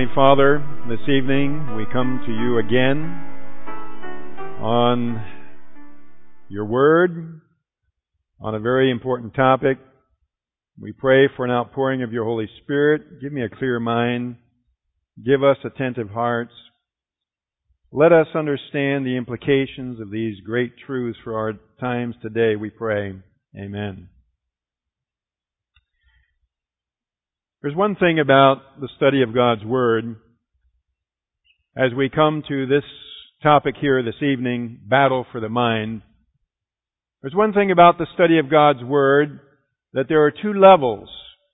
Heavenly Father, this evening we come to you again on your Word, on a very important topic. We pray for an outpouring of your Holy Spirit. Give me a clear mind. Give us attentive hearts. Let us understand the implications of these great truths for our times today, we pray. Amen. There's one thing about the study of God's Word, as we come to this topic here this evening, battle for the mind. There's one thing about the study of God's Word, that there are two levels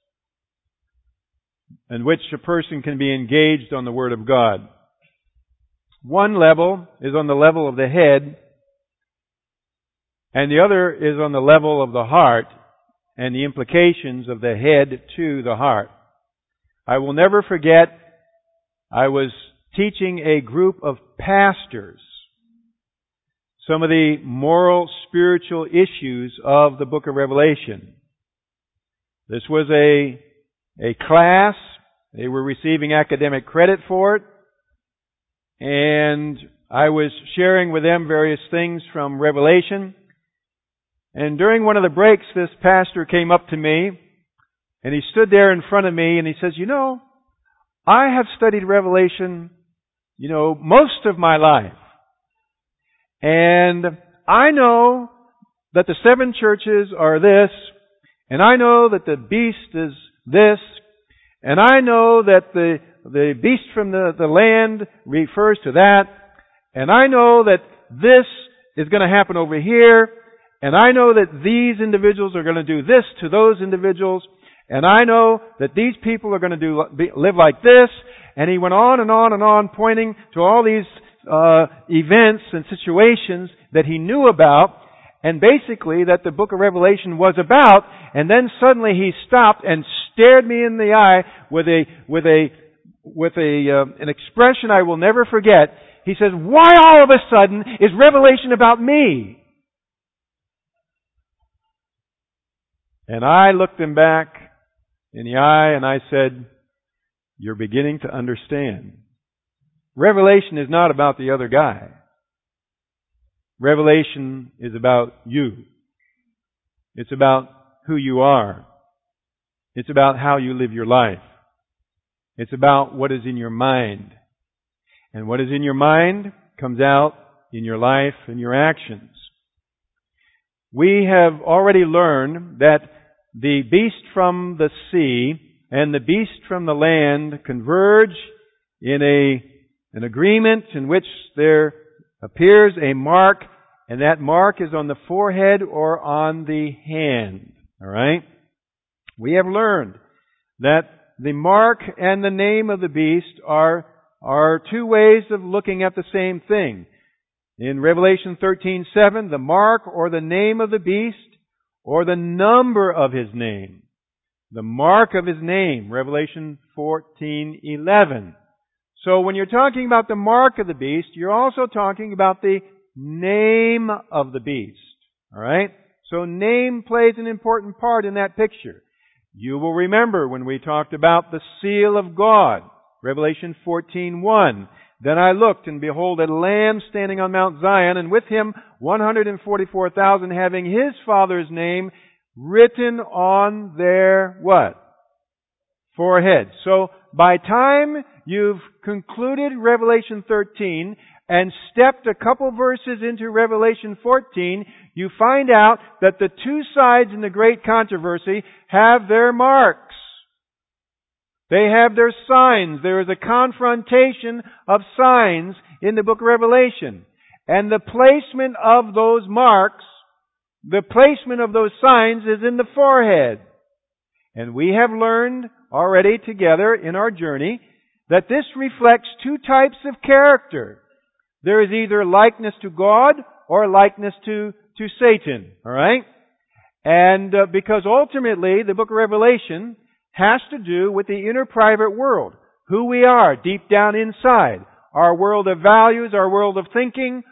in which a person can be engaged on the Word of God. One level is on the level of the head, and the other is on the level of the heart, and the implications of the head to the heart. I will never forget, I was teaching a group of pastors some of the moral, spiritual issues of the book of Revelation. This was a class. They were receiving academic credit for it. And I was sharing with them various things from Revelation. And during one of the breaks, this pastor came up to me, and he stood there in front of me, and he says, I have studied Revelation, most of my life. And I know that the seven churches are this, and I know that the beast is this, and I know that the beast from the land refers to that, and I know that this is going to happen over here, and I know that these individuals are going to do this to those individuals, and I know that these people are going to live like this. And he went on and on and on, pointing to all these events and situations that he knew about, and basically that the book of Revelation was about. And then suddenly he stopped and stared me in the eye with an expression I will never forget. He says, "Why all of a sudden is Revelation about me?" And I looked him back in the eye and I said, "You're beginning to understand. Revelation is not about the other guy. Revelation is about you. It's about who you are. It's about how you live your life. It's about what is in your mind. And what is in your mind comes out in your life and your actions." We have already learned that the beast from the sea and the beast from the land converge in an agreement in which there appears a mark, and that mark is on the forehead or on the hand. All right? We have learned that the mark and the name of the beast are two ways of looking at the same thing. In Revelation 13:7, the mark or the name of the beast, or the number of his name. The mark of his name, Revelation 14:11. So when you're talking about the mark of the beast, you're also talking about the name of the beast. Alright? So name plays an important part in that picture. You will remember when we talked about the seal of God, Revelation 14:1. "Then I looked, and behold, a Lamb standing on Mount Zion, and with him 144,000, having his Father's name written on their" what? Forehead. So, by time you've concluded Revelation 13 and stepped a couple verses into Revelation 14, you find out that the two sides in the great controversy have their marks. They have their signs. There is a confrontation of signs in the book of Revelation. And the placement of those marks, the placement of those signs is in the forehead. And we have learned already together in our journey that this reflects two types of character. There is either likeness to God or likeness to Satan. All right? And because ultimately the book of Revelation has to do with the inner private world, who we are deep down inside, our world of values, our world of thinking,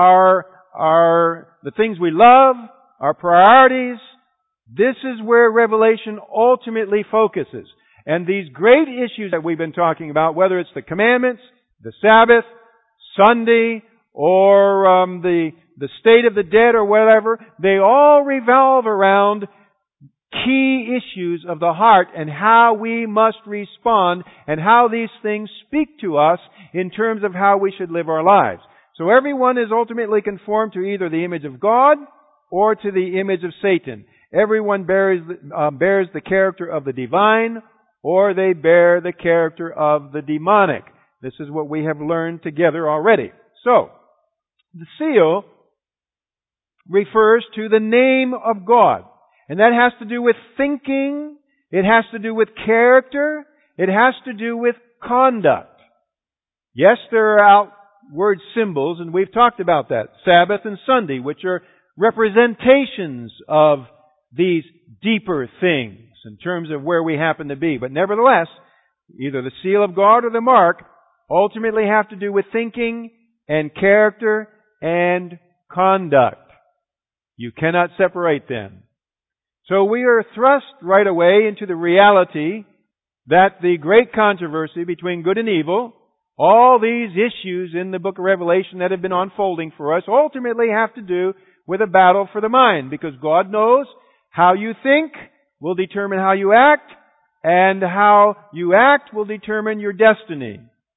the things we love, our priorities. This is where Revelation ultimately focuses. And these great issues that we've been talking about, whether it's the commandments, the Sabbath, Sunday, or the state of the dead or whatever, they all revolve around key issues of the heart and how we must respond and how these things speak to us in terms of how we should live our lives. So everyone is ultimately conformed to either the image of God or to the image of Satan. Everyone bears the character of the divine, or they bear the character of the demonic. This is what we have learned together already. So, the seal refers to the name of God. And that has to do with thinking, it has to do with character, it has to do with conduct. Yes, there are outward symbols, and we've talked about that. Sabbath and Sunday, which are representations of these deeper things in terms of where we happen to be. But nevertheless, either the seal of God or the mark ultimately have to do with thinking and character and conduct. You cannot separate them. So we are thrust right away into the reality that the great controversy between good and evil, all these issues in the book of Revelation that have been unfolding for us, ultimately have to do with a battle for the mind, because God knows how you think will determine how you act, and how you act will determine your destiny.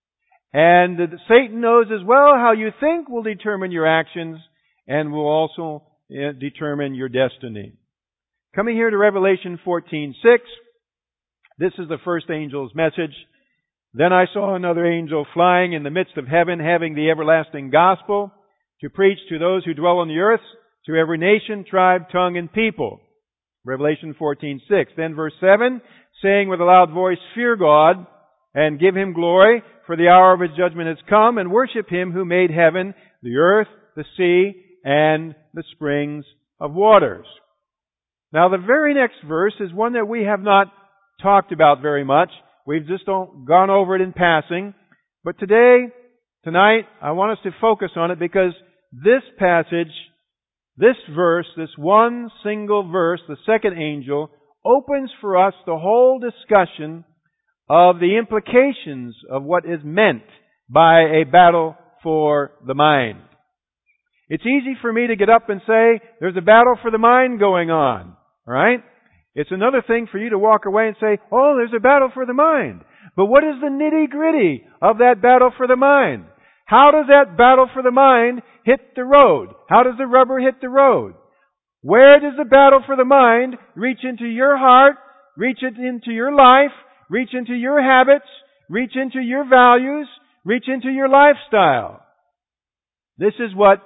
And Satan knows as well how you think will determine your actions and will also determine your destiny. Coming here to Revelation 14:6, this is the first angel's message. Then I saw another angel flying in the midst of heaven, having the everlasting gospel, to preach to those who dwell on the earth, to every nation, tribe, tongue, and people. Revelation 14:6. Then verse 7, saying with a loud voice, Fear God, and give Him glory, for the hour of His judgment has come, and worship Him who made heaven, the earth, the sea, and the springs of waters. Now the very next verse is one that we have not talked about very much. We've just gone over it in passing. But tonight, I want us to focus on it because this passage, this verse, this one single verse, the second angel, opens for us the whole discussion of the implications of what is meant by a battle for the mind. It's easy for me to get up and say, there's a battle for the mind going on. Right? It's another thing for you to walk away and say, oh, there's a battle for the mind. But what is the nitty-gritty of that battle for the mind? How does that battle for the mind hit the road? How does the rubber hit the road? Where does the battle for the mind reach into your heart, reach it into your life, reach into your habits, reach into your values, reach into your lifestyle? This is what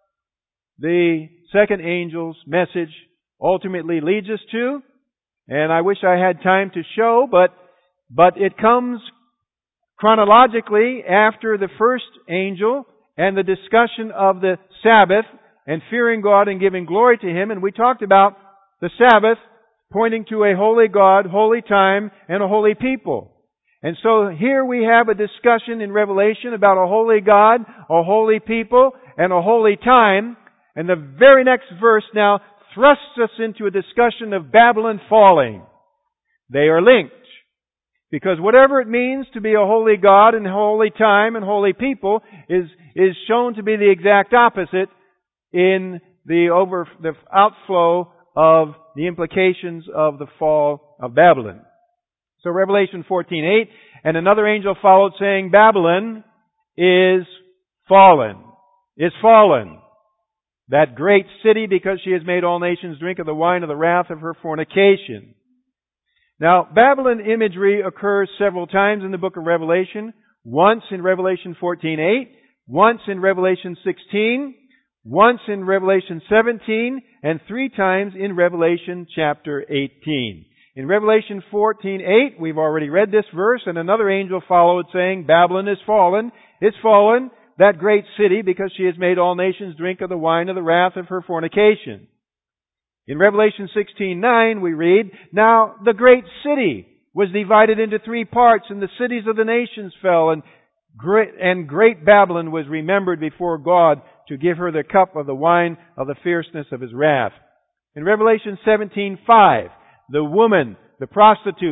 the second angel's message ultimately leads us to, and I wish I had time to show, but it comes chronologically after the first angel and the discussion of the Sabbath and fearing God and giving glory to Him, and we talked about the Sabbath pointing to a holy God, holy time, and a holy people. And so here we have a discussion in Revelation about a holy God, a holy people, and a holy time, and the very next verse now thrusts us into a discussion of Babylon falling. They are linked. Because whatever it means to be a holy God and holy time and holy people is shown to be the exact opposite in the outflow of the implications of the fall of Babylon. So Revelation 14:8, and another angel followed saying, Babylon is fallen. Is fallen. That great city, because she has made all nations drink of the wine of the wrath of her fornication. Now, Babylon imagery occurs several times in the book of Revelation. Once in Revelation 14:8, once in Revelation 16, once in Revelation 17, and 3 times in Revelation chapter 18. In Revelation 14:8, we've already read this verse, and another angel followed saying, Babylon is fallen, that great city, because she has made all nations drink of the wine of the wrath of her fornication. In Revelation 16:9 we read, Now the great city was divided into 3 parts, and the cities of the nations fell, and great Babylon was remembered before God to give her the cup of the wine of the fierceness of His wrath. In Revelation 17:5, the woman, the prostitute,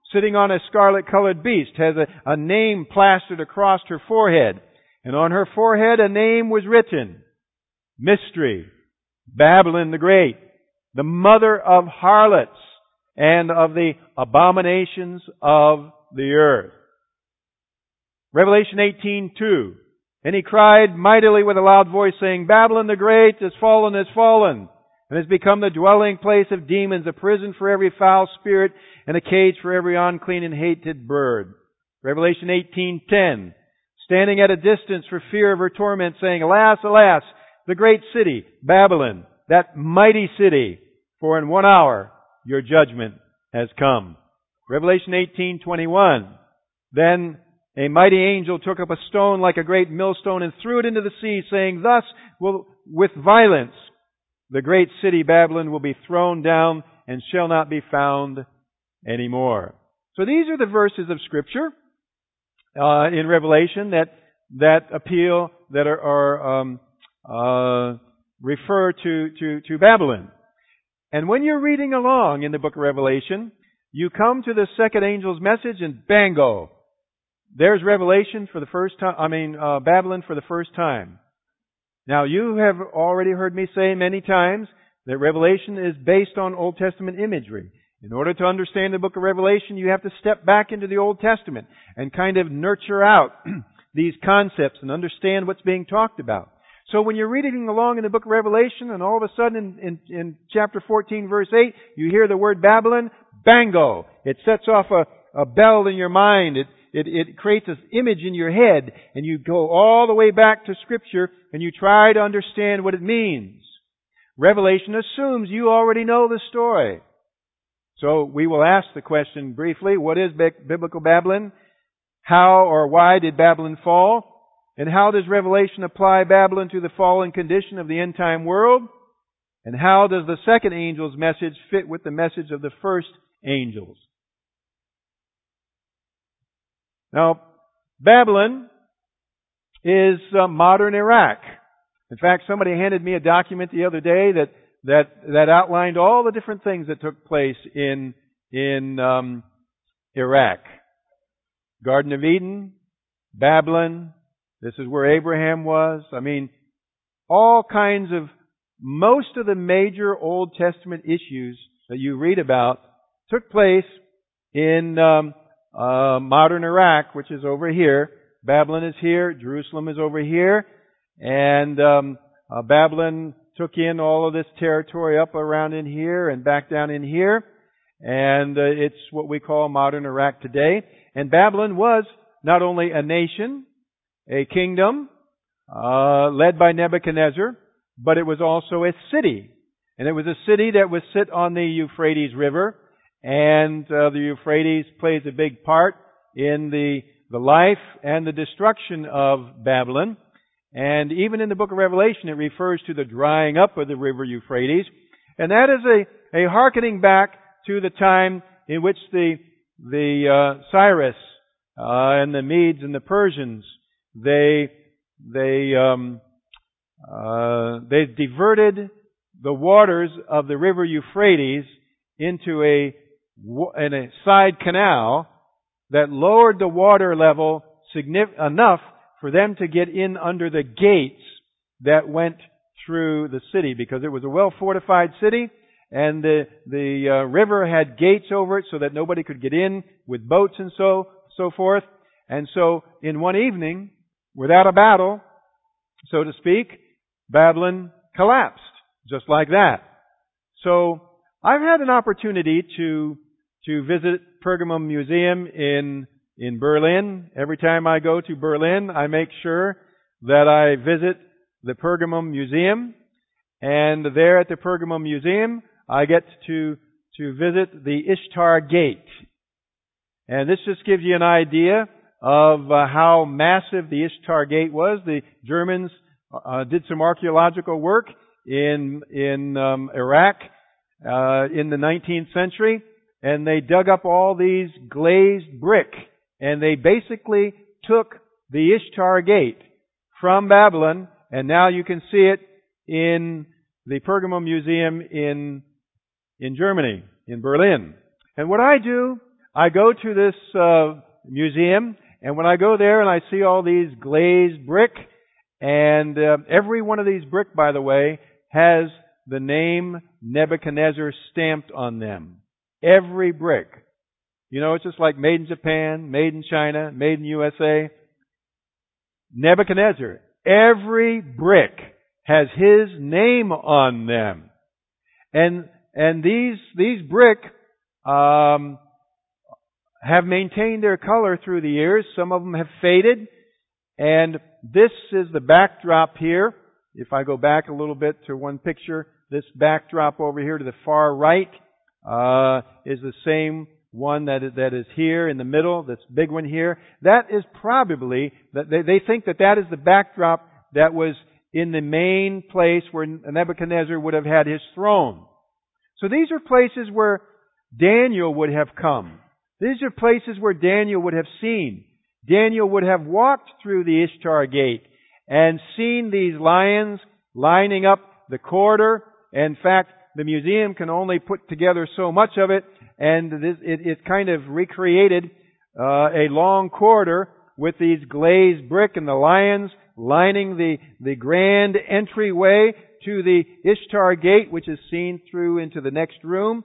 sitting on a scarlet-colored beast, has a name plastered across her forehead. And on her forehead a name was written, Mystery, Babylon the Great, the mother of harlots and of the abominations of the earth. Revelation 18:2. And he cried mightily with a loud voice, saying, Babylon the Great is fallen, and has become the dwelling place of demons, a prison for every foul spirit, and a cage for every unclean and hated bird. Revelation 18:10. Standing at a distance for fear of her torment, saying, Alas, alas, the great city, Babylon, that mighty city, for in 1 hour your judgment has come. Revelation 18:21. Then a mighty angel took up a stone like a great millstone and threw it into the sea, saying, Thus will with violence the great city Babylon will be thrown down and shall not be found anymore. So these are the verses of Scripture in Revelation that appeal, that are refer to Babylon. And when you're reading along in the book of Revelation, you come to the second angel's message and bango, there's Revelation for the first time, Babylon for the first time. Now you have already heard me say many times that Revelation is based on Old Testament imagery. In order to understand the book of Revelation, you have to step back into the Old Testament and kind of nurture out these concepts and understand what's being talked about. So when you're reading along in the book of Revelation and all of a sudden in chapter 14 verse 8, you hear the word Babylon, bango! It sets off a bell in your mind. It creates this image in your head, and you go all the way back to Scripture and you try to understand what it means. Revelation assumes you already know the story. So we will ask the question briefly, what is biblical Babylon? How or why did Babylon fall? And how does Revelation apply Babylon to the fallen condition of the end-time world? And how does the second angel's message fit with the message of the first angels? Now, Babylon is modern Iraq. In fact, somebody handed me a document the other day that outlined all the different things that took place in Iraq. Garden of Eden, Babylon, this is where Abraham was. All kinds of, most of the major Old Testament issues that you read about took place in modern Iraq, which is over here. Babylon is here. Jerusalem is over here. And Babylon took in all of this territory up around in here and back down in here. And it's what we call modern Iraq today. And Babylon was not only a nation, a kingdom, led by Nebuchadnezzar, but it was also a city. And it was a city that was sit on the Euphrates River. And the Euphrates plays a big part in the life and the destruction of Babylon. And even in the book of Revelation, it refers to the drying up of the river Euphrates. And that is a hearkening back to the time in which the Cyrus and the Medes and the Persians, they diverted the waters of the river Euphrates into a side canal that lowered the water level enough for them to get in under the gates that went through the city, because it was a well-fortified city, and the river had gates over it so that nobody could get in with boats and so forth. And so in one evening, without a battle, so to speak, Babylon collapsed, just like that. So I've had an opportunity to visit Pergamum Museum in Berlin. Every time I go to Berlin, I make sure that I visit the Pergamum Museum. And there at the Pergamum Museum, I get to visit the Ishtar Gate. And this just gives you an idea of how massive the Ishtar Gate was. The Germans did some archaeological work in Iraq in the 19th century, and they dug up all these glazed brick, and they basically took the Ishtar Gate from Babylon, and now you can see it in the Pergamum Museum in Germany, in Berlin. And what I do, I go to this museum, and when I go there and I see all these glazed brick, and every one of these brick, by the way, has the name Nebuchadnezzar stamped on them. Every brick. You know, it's just like made in Japan, made in China, made in USA. Nebuchadnezzar. Every brick has his name on them. And these brick have maintained their color through the years. Some of them have faded. And this is the backdrop here. If I go back a little bit to one picture, this backdrop over here to the far right is the same one that is here in the middle, this big one here. That is probably, they think that is the backdrop that was in the main place where Nebuchadnezzar would have had his throne. So these are places where Daniel would have come. These are places where Daniel would have seen. Daniel would have walked through the Ishtar gate and seen these lions lining up the corridor. In fact, the museum can only put together so much of it, and it kind of recreated a long corridor with these glazed brick and the lions lining the grand entryway to the Ishtar gate, which is seen through into the next room.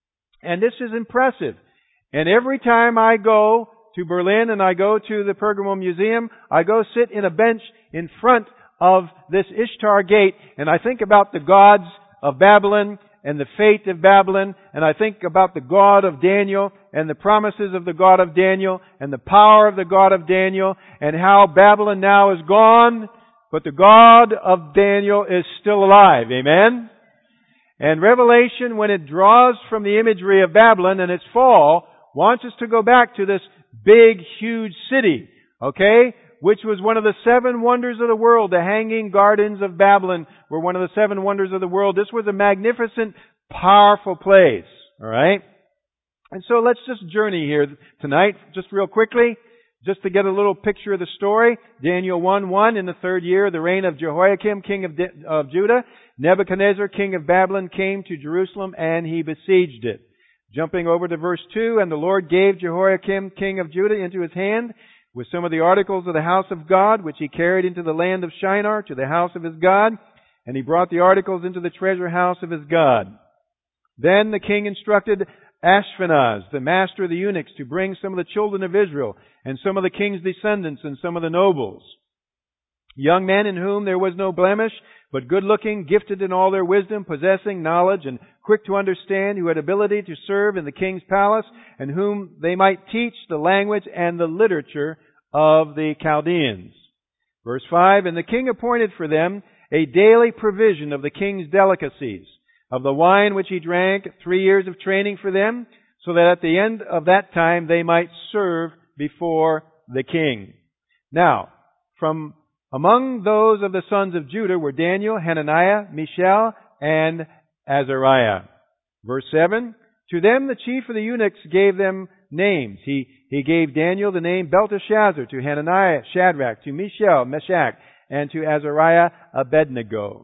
And this is impressive. And every time I go to Berlin and I go to the Pergamum Museum, I go sit in a bench in front of this Ishtar gate, and I think about the gods of Babylon and the fate of Babylon, and I think about the God of Daniel and the promises of the God of Daniel and the power of the God of Daniel, and how Babylon now is gone, but the God of Daniel is still alive. Amen? And Revelation, when it draws from the imagery of Babylon and its fall, wants us to go back to this big, huge city, okay? Which was one of the 7 wonders of the world. The Hanging Gardens of Babylon were one of the 7 wonders of the world. This was a magnificent, powerful place, alright? And so let's just journey here tonight, just real quickly, just to get a little picture of the story. Daniel 1:1, in the 3rd year of the reign of Jehoiakim, king of Judah, Nebuchadnezzar, king of Babylon, came to Jerusalem and he besieged it. Jumping over to verse 2, and the Lord gave Jehoiakim, king of Judah, into his hand, with some of the articles of the house of God, which he carried into the land of Shinar, to the house of his God, and he brought the articles into the treasure house of his God. Then the king instructed Ashpenaz, the master of the eunuchs, to bring some of the children of Israel, and some of the king's descendants, and some of the nobles, young men in whom there was no blemish, but good-looking, gifted in all their wisdom, possessing knowledge, and quick to understand, who had ability to serve in the king's palace, and whom they might teach the language and the literature of the Chaldeans. Verse 5, and the king appointed for them a daily provision of the king's delicacies, of the wine which he drank, 3 years of training for them, so that at the end of that time they might serve before the king. Now, from among those of the sons of Judah were Daniel, Hananiah, Mishael, and Azariah. Verse 7, to them the chief of the eunuchs gave them names. He gave Daniel the name Belteshazzar, to Hananiah, Shadrach, to Mishael, Meshach, and to Azariah, Abednego.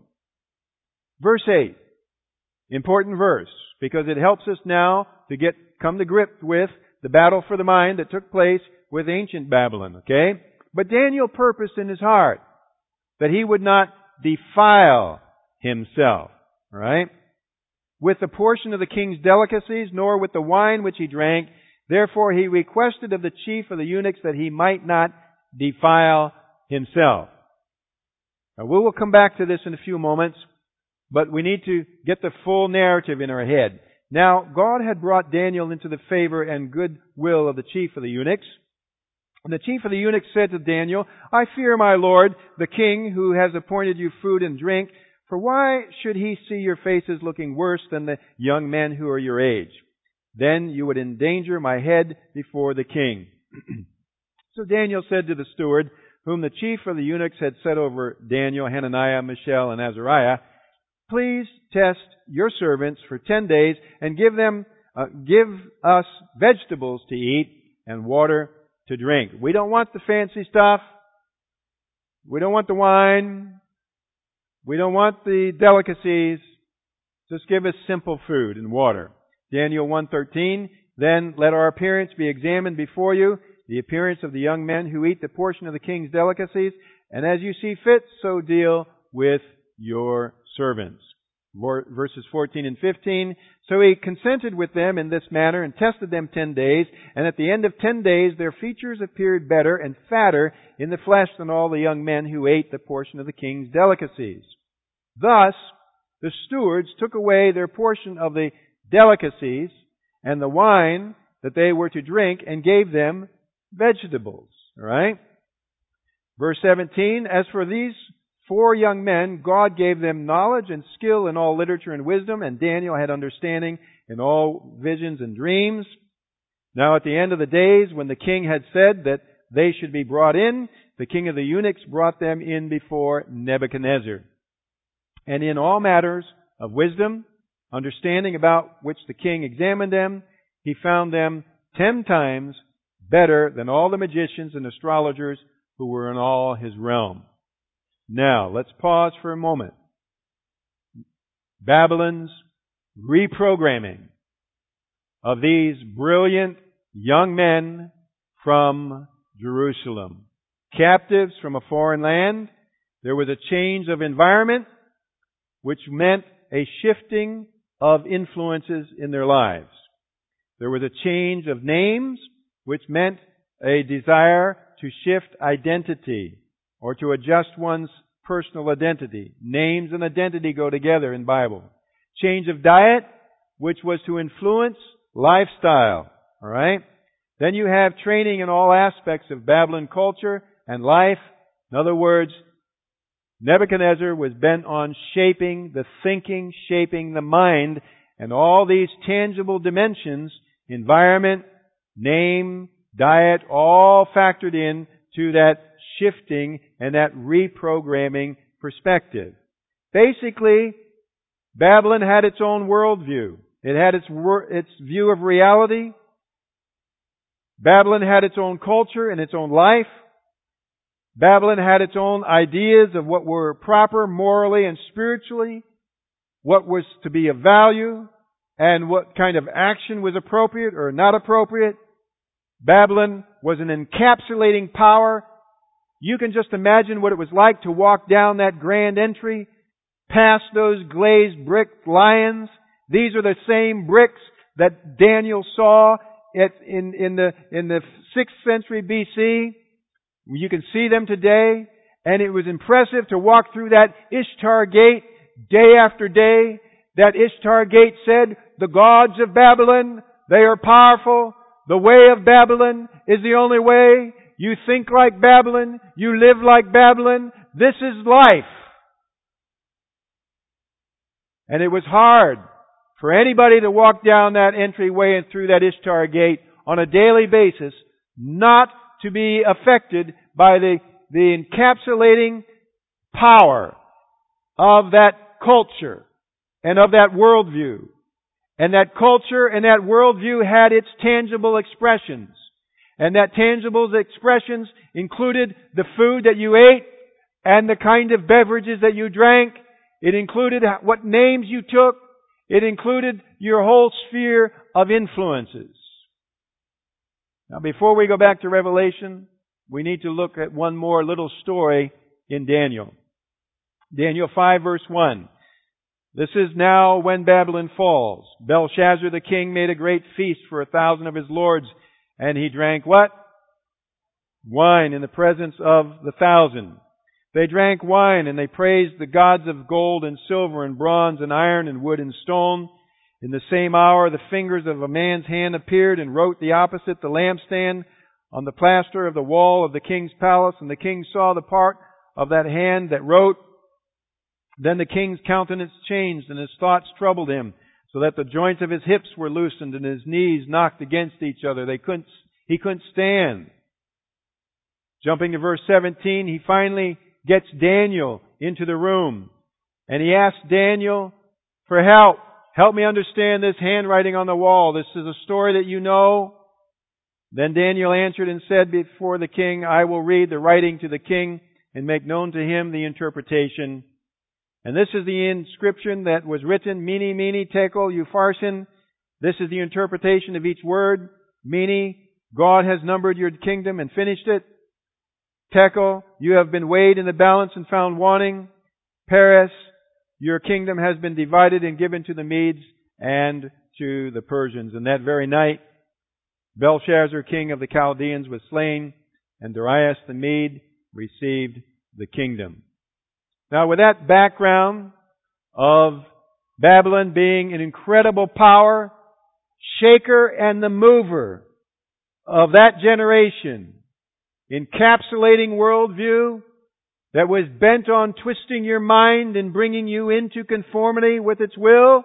Verse 8, important verse, because it helps us now to come to grips with the battle for the mind that took place with ancient Babylon, okay? But Daniel purposed in his heart that he would not defile himself, right, with the portion of the king's delicacies, nor with the wine which he drank. Therefore he requested of the chief of the eunuchs that he might not defile himself. Now we will come back to this in a few moments, but we need to get the full narrative in our head. Now, God had brought Daniel into the favor and good will of the chief of the eunuchs. And the chief of the eunuchs said to Daniel, I fear my lord, the king, who has appointed you food and drink, for why should he see your faces looking worse than the young men who are your age? Then you would endanger my head before the king. So Daniel said to the steward, whom the chief of the eunuchs had set over Daniel, Hananiah, Mishael, and Azariah, please test your servants for 10 days and give us vegetables to eat and water to drink. We don't want the fancy stuff. We don't want the wine. We don't want the delicacies. Just give us simple food and water. Daniel 1:13, Then let our appearance be examined before you, the appearance of the young men who eat the portion of the king's delicacies, and as you see fit, so deal with your servants. Verses 14 and 15. So he consented with them in this manner and tested them 10 days, and at the end of 10 days their features appeared better and fatter in the flesh than all the young men who ate the portion of the king's delicacies. Thus the stewards took away their portion of the delicacies and the wine that they were to drink and gave them vegetables. All right? Verse 17, as for these 4 young men, God gave them knowledge and skill in all literature and wisdom, and Daniel had understanding in all visions and dreams. Now at the end of the days, when the king had said that they should be brought in, the king of the eunuchs brought them in before Nebuchadnezzar. And in all matters of wisdom, understanding about which the king examined them, he found them 10 times better than all the magicians and astrologers who were in all his realm. Now, let's pause for a moment. Babylon's reprogramming of these brilliant young men from Jerusalem. Captives from a foreign land. There was a change of environment, which meant a shifting of influences in their lives. There was a change of names, which meant a desire to shift identity or to adjust one's personal identity. Names and identity go together in Bible. Change of diet, which was to influence lifestyle. All right? Then you have training in all aspects of Babylon culture and life. In other words, Nebuchadnezzar was bent on shaping the thinking, shaping the mind, and all these tangible dimensions, environment, name, diet, all factored in to that shifting and that reprogramming perspective. Basically, Babylon had its own worldview. It had its view of reality. Babylon had its own culture and its own life. Babylon had its own ideas of what were proper morally and spiritually, what was to be of value, and what kind of action was appropriate or not appropriate. Babylon was an encapsulating power. You can just imagine what it was like to walk down that grand entry, past those glazed brick lions. These are the same bricks that Daniel saw in the 6th century BC. You can see them today, and it was impressive to walk through that Ishtar gate day after day. That Ishtar gate said, the gods of Babylon, they are powerful. The way of Babylon is the only way. You think like Babylon. You live like Babylon. This is life. And it was hard for anybody to walk down that entryway and through that Ishtar gate on a daily basis, not to be affected by the encapsulating power of that culture and of that worldview. And that culture and that worldview had its tangible expressions. And that tangible expressions included the food that you ate and the kind of beverages that you drank. It included what names you took. It included your whole sphere of influences. Now, before we go back to Revelation, we need to look at one more little story in Daniel. Daniel 5 verse 1. This is now when Babylon falls. Belshazzar the king made a great feast for 1,000 of his lords, and he drank what? Wine in the presence of the 1,000. They drank wine, and they praised the gods of gold and silver and bronze and iron and wood and stone. In the same hour, the fingers of a man's hand appeared and wrote the opposite the lampstand on the plaster of the wall of the king's palace, and the king saw the part of that hand that wrote. Then the king's countenance changed, and his thoughts troubled him, so that the joints of his hips were loosened, and his knees knocked against each other. He couldn't stand. Jumping to verse 17, he finally gets Daniel into the room, and he asks Daniel for help. Help me understand this handwriting on the wall. This is a story that you know. Then Daniel answered and said before the king, I will read the writing to the king and make known to him the interpretation. And this is the inscription that was written, Mene, Mene, Tekel, Upharsin. This is the interpretation of each word. Mene, God has numbered your kingdom and finished it. Tekel, you have been weighed in the balance and found wanting. Peres, your kingdom has been divided and given to the Medes and to the Persians. And that very night, Belshazzar, king of the Chaldeans, was slain, and Darius the Mede received the kingdom. Now, with that background of Babylon being an incredible power, shaker and the mover of that generation, encapsulating worldview that was bent on twisting your mind and bringing you into conformity with its will,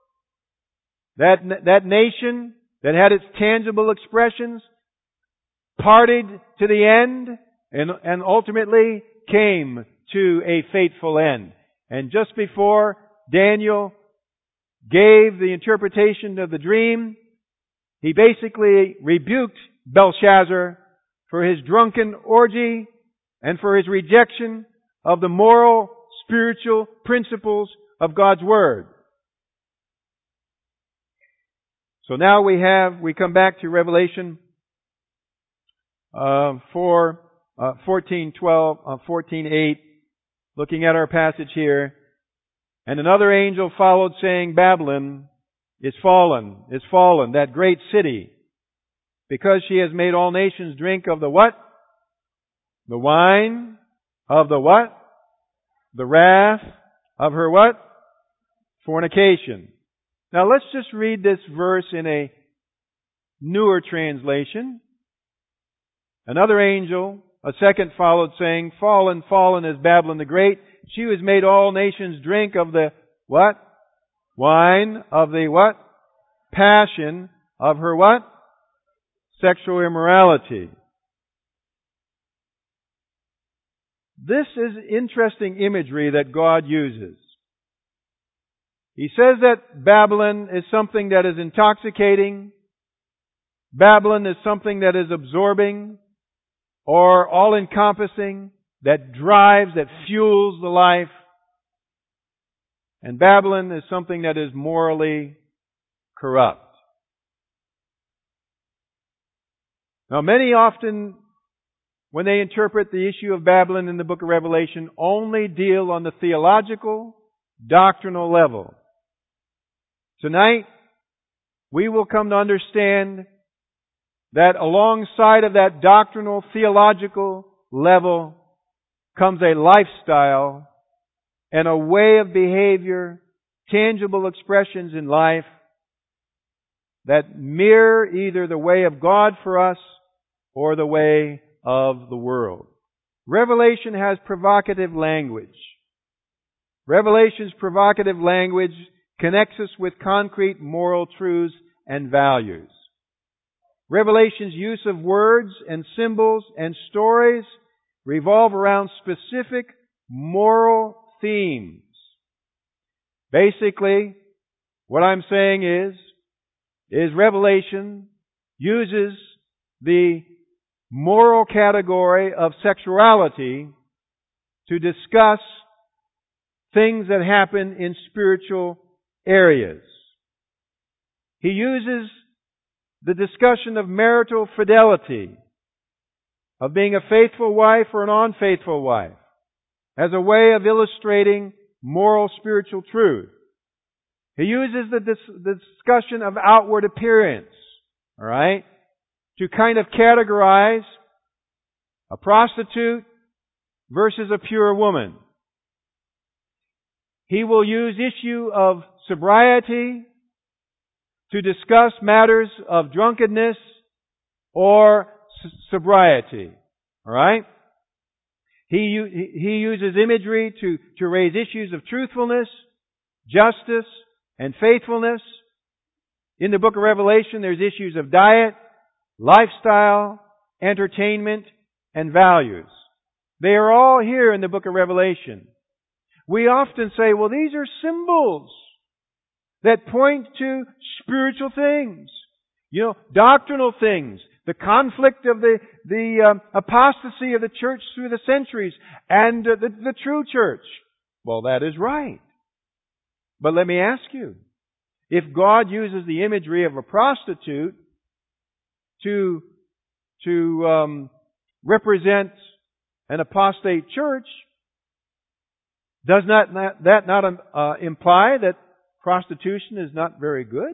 that nation that had its tangible expressions parted to the end and ultimately came to a fateful end. And just before Daniel gave the interpretation of the dream, he basically rebuked Belshazzar for his drunken orgy and for his rejection of the moral, spiritual principles of God's Word. So now we come back to Revelation 14:8, looking at our passage here. And another angel followed, saying, Babylon is fallen, that great city, because she has made all nations drink of the what? The wine of the what? The wrath of her what? Fornication. Now let's just read this verse in a newer translation. Another angel, a second followed, saying, Fallen, fallen is Babylon the Great. She who has made all nations drink of the what? Wine of the what? Passion of her what? Sexual immorality. This is interesting imagery that God uses. He says that Babylon is something that is intoxicating. Babylon is something that is absorbing or all-encompassing, that drives, that fuels the life. And Babylon is something that is morally corrupt. Now, many often, when they interpret the issue of Babylon in the book of Revelation, only deal on the theological, doctrinal level. Tonight, we will come to understand that alongside of that doctrinal, theological level comes a lifestyle and a way of behavior, tangible expressions in life that mirror either the way of God for us or the way of the world. Revelation has provocative language. Revelation's provocative language connects us with concrete moral truths and values. Revelation's use of words and symbols and stories revolve around specific moral themes. Basically, what I'm saying is Revelation uses the moral category of sexuality to discuss things that happen in spiritual areas. He uses the discussion of marital fidelity, of being a faithful wife or an unfaithful wife, as a way of illustrating moral spiritual truth. He uses the discussion of outward appearance, all right, to kind of categorize a prostitute versus a pure woman. He will use issue of sobriety to discuss matters of drunkenness or sobriety. All right? He uses imagery to raise issues of truthfulness, justice, and faithfulness. In the book of Revelation, there's issues of diet, lifestyle, entertainment, and values. They are all here in the book of Revelation. We often say, well, these are symbols that point to spiritual things. Doctrinal things. The conflict of the apostasy of the church through the centuries and the true church. Well, that is right. But let me ask you, If God uses the imagery of a prostitute to represent an apostate church, does that not imply that prostitution is not very good?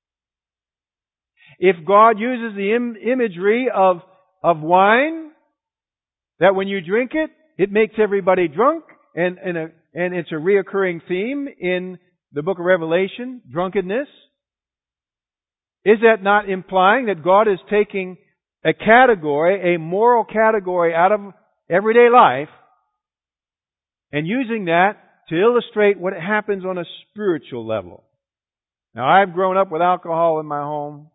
If God uses the imagery of wine, that when you drink it, it makes everybody drunk, and it's a reoccurring theme in the book of Revelation, drunkenness, is that not implying that God is taking a category, a moral category out of everyday life, and using that to illustrate what happens on a spiritual level? Now, I've grown up with alcohol in my home.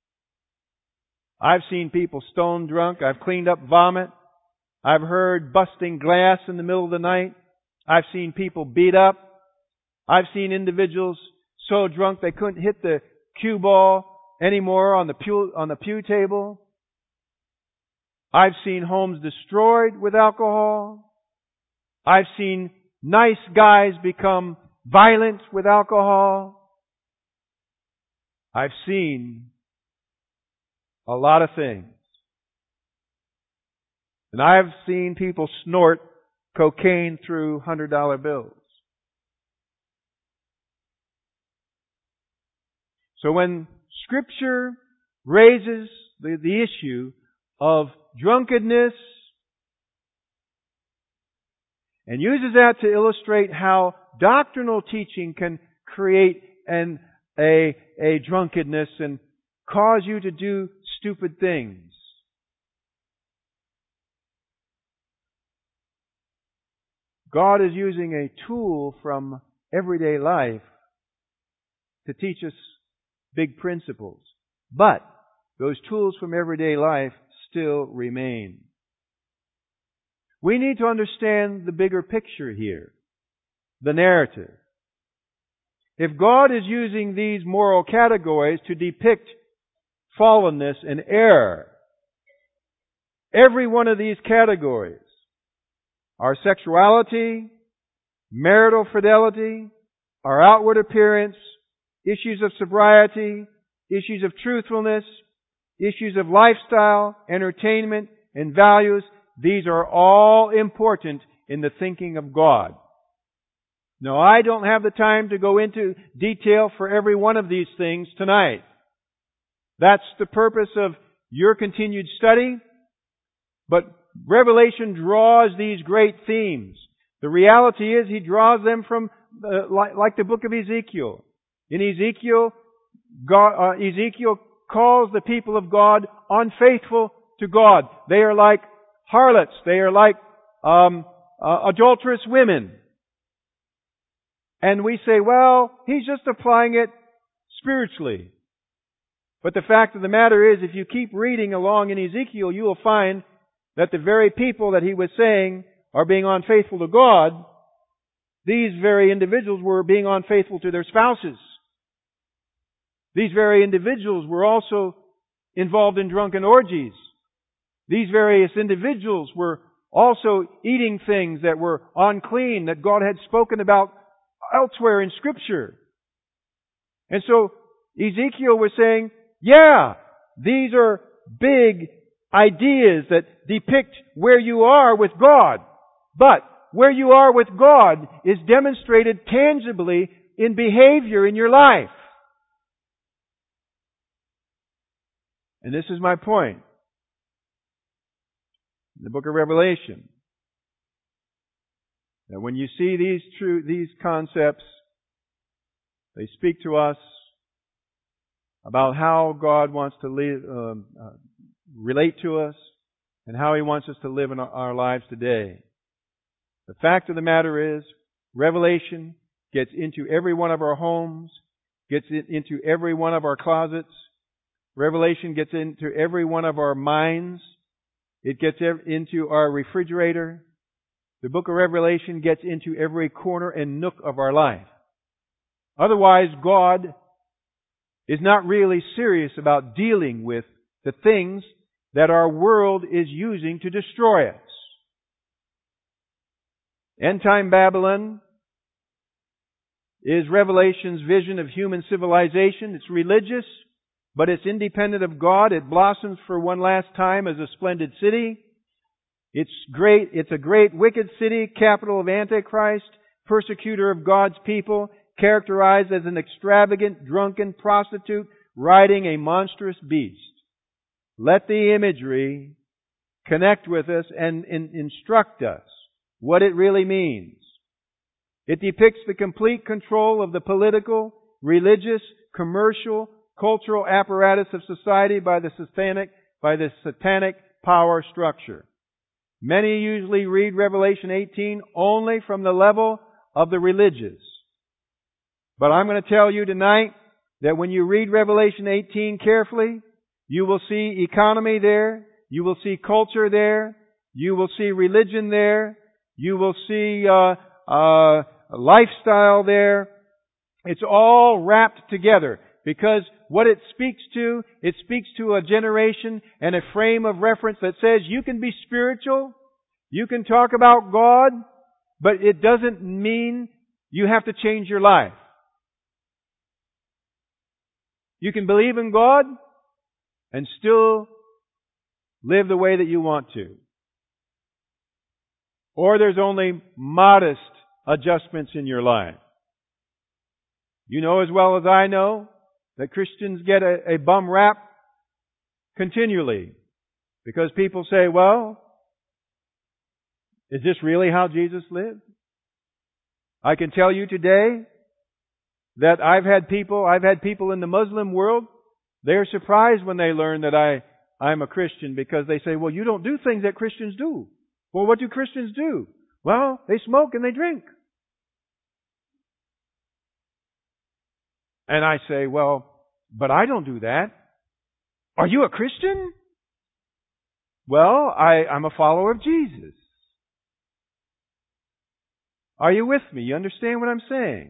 I've seen people stone drunk. I've cleaned up vomit. I've heard busting glass in the middle of the night. I've seen people beat up. I've seen individuals so drunk they couldn't hit the cue ball anymore on the pew table. I've seen homes destroyed with alcohol. I've seen nice guys become violent with alcohol. I've seen a lot of things. And I've seen people snort cocaine through $100 bills. So when Scripture raises the issue of drunkenness and uses that to illustrate how doctrinal teaching can create a drunkenness and cause you to do stupid things, God is using a tool from everyday life to teach us big principles. But those tools from everyday life still remain. We need to understand the bigger picture here, the narrative. If God is using these moral categories to depict fallenness and error, every one of these categories, our sexuality, marital fidelity, our outward appearance, issues of sobriety, issues of truthfulness, issues of lifestyle, entertainment, and values, these are all important in the thinking of God. Now, I don't have the time to go into detail for every one of these things tonight. That's the purpose of your continued study. But Revelation draws these great themes. The reality is He draws them from, like the book of Ezekiel. In Ezekiel, Ezekiel calls the people of God unfaithful to God. They are like harlots. They are like adulterous women. And we say, well, He's just applying it spiritually. But the fact of the matter is, if you keep reading along in Ezekiel, you will find that the very people that He was saying are being unfaithful to God, these very individuals were being unfaithful to their spouses. These very individuals were also involved in drunken orgies. These various individuals were also eating things that were unclean, that God had spoken about elsewhere in Scripture. And so Ezekiel was saying, yeah, these are big ideas that depict where you are with God. But where you are with God is demonstrated tangibly in behavior in your life. And this is my point. In the book of Revelation, that when you see these concepts, they speak to us about how God wants to relate to us and how He wants us to live in our lives today. The fact of the matter is, Revelation gets into every one of our homes, gets into every one of our closets. Revelation gets into every one of our minds. It gets into our refrigerator. The book of Revelation gets into every corner and nook of our life. Otherwise, God is not really serious about dealing with the things that our world is using to destroy us. End-time Babylon is Revelation's vision of human civilization. It's religious, but it's independent of God. It blossoms for one last time as a splendid city. It's great. It's a great wicked city, capital of Antichrist, persecutor of God's people, characterized as an extravagant, drunken prostitute riding a monstrous beast. Let the imagery connect with us and instruct us what it really means. It depicts the complete control of the political, religious, commercial, cultural apparatus of society by the satanic power structure. Many usually read Revelation 18 only from the level of the religious. But I'm going to tell you tonight that when you read Revelation 18 carefully, you will see economy there, you will see culture there, you will see religion there, you will see lifestyle there. It's all wrapped together because what it speaks to a generation and a frame of reference that says you can be spiritual, you can talk about God, but it doesn't mean you have to change your life. You can believe in God and still live the way that you want to. Or there's only modest adjustments in your life. You know as well as I know that Christians get a bum rap continually because people say, well, is this really how Jesus lived? I can tell you today that I've had people in the Muslim world, they're surprised when they learn that I'm a Christian because they say, well, you don't do things that Christians do. Well, what do Christians do? Well, they smoke and they drink. And I say, well, but I don't do that. Are you a Christian? Well, I'm a follower of Jesus. Are you with me? You understand what I'm saying?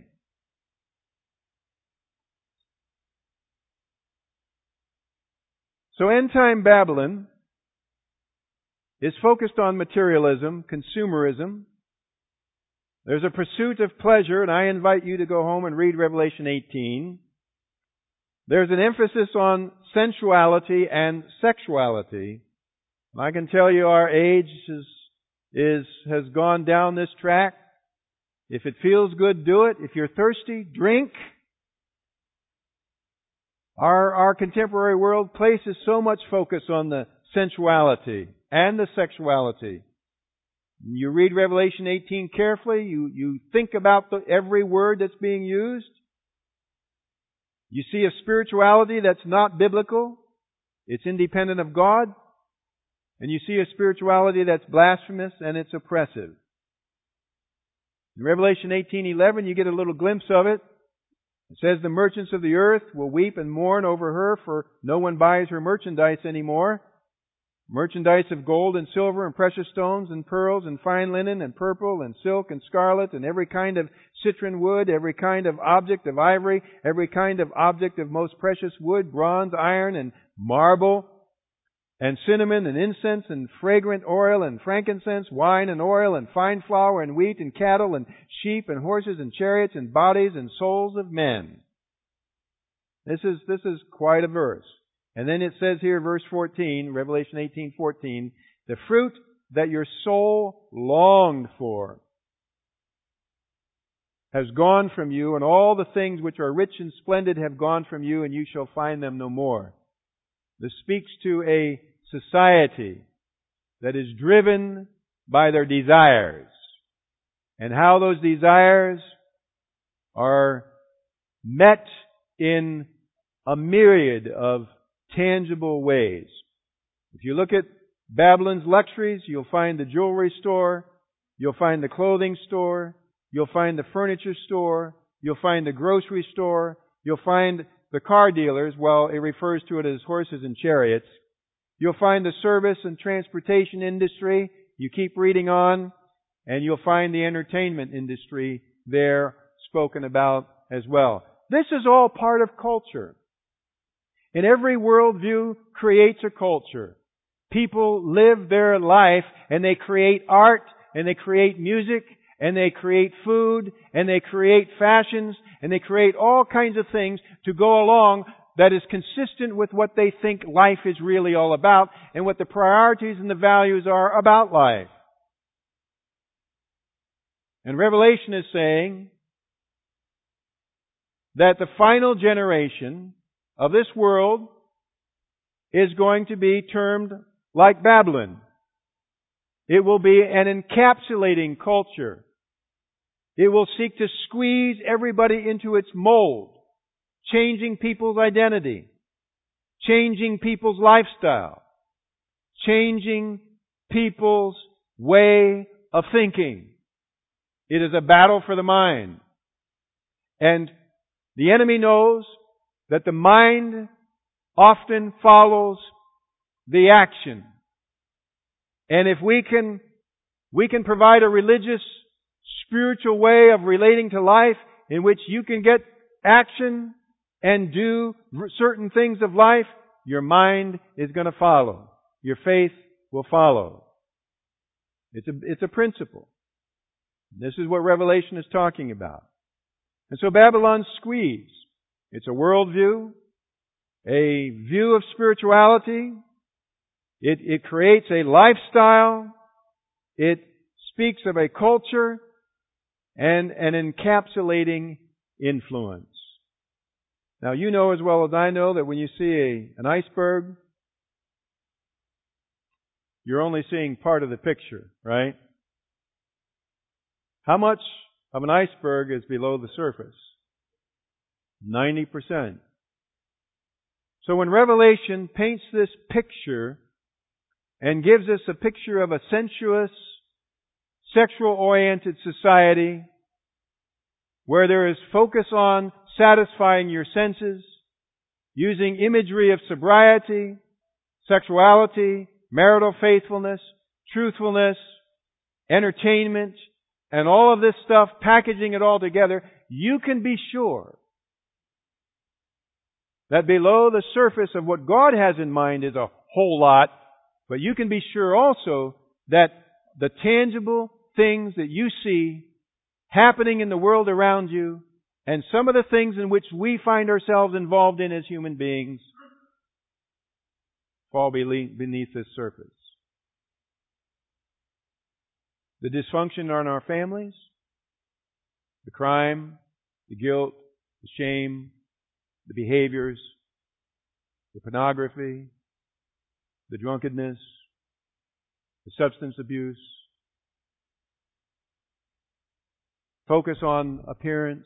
So end-time Babylon is focused on materialism, consumerism. There's a pursuit of pleasure, and I invite you to go home and read Revelation 18. There's an emphasis on sensuality and sexuality. I can tell you our age has gone down this track. If it feels good, do it. If you're thirsty, drink. Our contemporary world places so much focus on the sensuality and the sexuality. You read Revelation 18 carefully. You think about every word that's being used. You see a spirituality that's not biblical. It's independent of God. And you see a spirituality that's blasphemous and it's oppressive. In Revelation 18:11, you get a little glimpse of it. It says, the merchants of the earth will weep and mourn over her, for no one buys her merchandise anymore. Merchandise of gold and silver and precious stones and pearls and fine linen and purple and silk and scarlet and every kind of citron wood, every kind of object of ivory, every kind of object of most precious wood, bronze, iron, and marble, and cinnamon and incense and fragrant oil and frankincense, wine and oil and fine flour and wheat and cattle and sheep and horses and chariots and bodies and souls of men. This is quite a verse. And then it says here, verse 14, Revelation 18:14, the fruit that your soul longed for has gone from you, and all the things which are rich and splendid have gone from you, and you shall find them no more. This speaks to a society that is driven by their desires, and how those desires are met in a myriad of tangible ways. If you look at Babylon's luxuries, you'll find the jewelry store, you'll find the clothing store, you'll find the furniture store, you'll find the grocery store, you'll find the car dealers, well, it refers to it as horses and chariots. You'll find the service and transportation industry. You keep reading on, and you'll find the entertainment industry there spoken about as well. This is all part of culture. And every worldview creates a culture. People live their life, and they create art, and they create music, and they create food, and they create fashions, and they create all kinds of things to go along that is consistent with what they think life is really all about and what the priorities and the values are about life. And Revelation is saying that the final generation of this world is going to be termed like Babylon. It will be an encapsulating culture. It will seek to squeeze everybody into its mold, changing people's identity, changing people's lifestyle, changing people's way of thinking. It is a battle for the mind. And the enemy knows that the mind often follows the action. And if we can provide a religious, spiritual way of relating to life in which you can get action and do certain things of life, your mind is going to follow. Your faith will follow. It's a principle. This is what Revelation is talking about. And so Babylon's squeeze. It's a worldview, a view of spirituality. It creates a lifestyle. It speaks of a culture and an encapsulating influence. Now, you know as well as I know that when you see an iceberg, you're only seeing part of the picture, right? How much of an iceberg is below the surface? 90%. So when Revelation paints this picture and gives us a picture of a sensuous, sexual-oriented society where there is focus on satisfying your senses, using imagery of sobriety, sexuality, marital faithfulness, truthfulness, entertainment, and all of this stuff, packaging it all together, you can be sure that below the surface of what God has in mind is a whole lot, but you can be sure also that the tangible things that you see happening in the world around you and some of the things in which we find ourselves involved in as human beings fall beneath this surface. The dysfunction in our families, the crime, the guilt, the shame, the behaviors, the pornography, the drunkenness, the substance abuse, focus on appearance,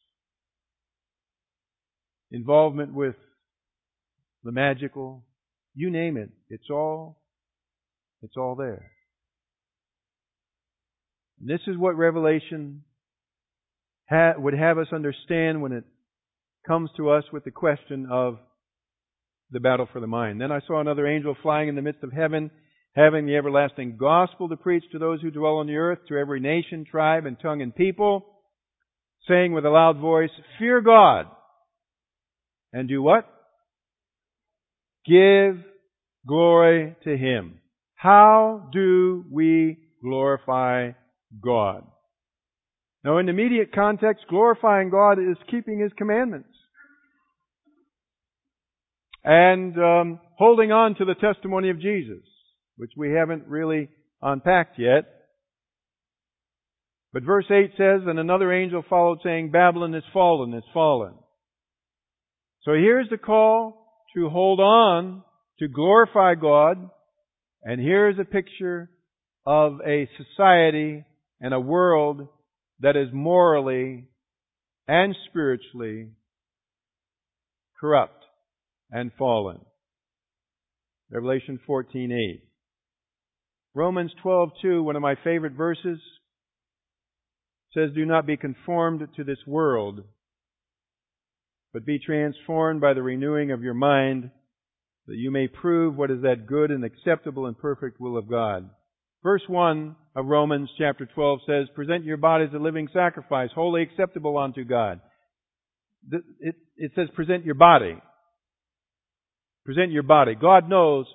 involvement with the magical, you name it, it's all there. And this is what Revelation would have us understand when it comes to us with the question of the battle for the mind. Then I saw another angel flying in the midst of heaven, having the everlasting gospel to preach to those who dwell on the earth, to every nation, tribe, and tongue and people, saying with a loud voice, "Fear God, and do what? Give glory to Him." How do we glorify God? Now, in the immediate context, glorifying God is keeping His commandments and holding on to the testimony of Jesus, which we haven't really unpacked yet. But verse 8 says, "And another angel followed, saying, Babylon is fallen, is fallen." So here's the call to hold on, to glorify God, and here's a picture of a society and a world that is morally and spiritually corrupt and fallen. Revelation 14:8. Romans 12:2, one of my favorite verses, says, "Do not be conformed to this world, but be transformed by the renewing of your mind, that you may prove what is that good and acceptable and perfect will of God." Verse 1 of Romans chapter 12 says, "Present your bodies a living sacrifice, wholly acceptable unto God." It says, present your body. Present your body. God knows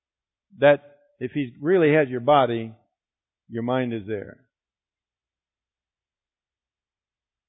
that if He really has your body, your mind is there.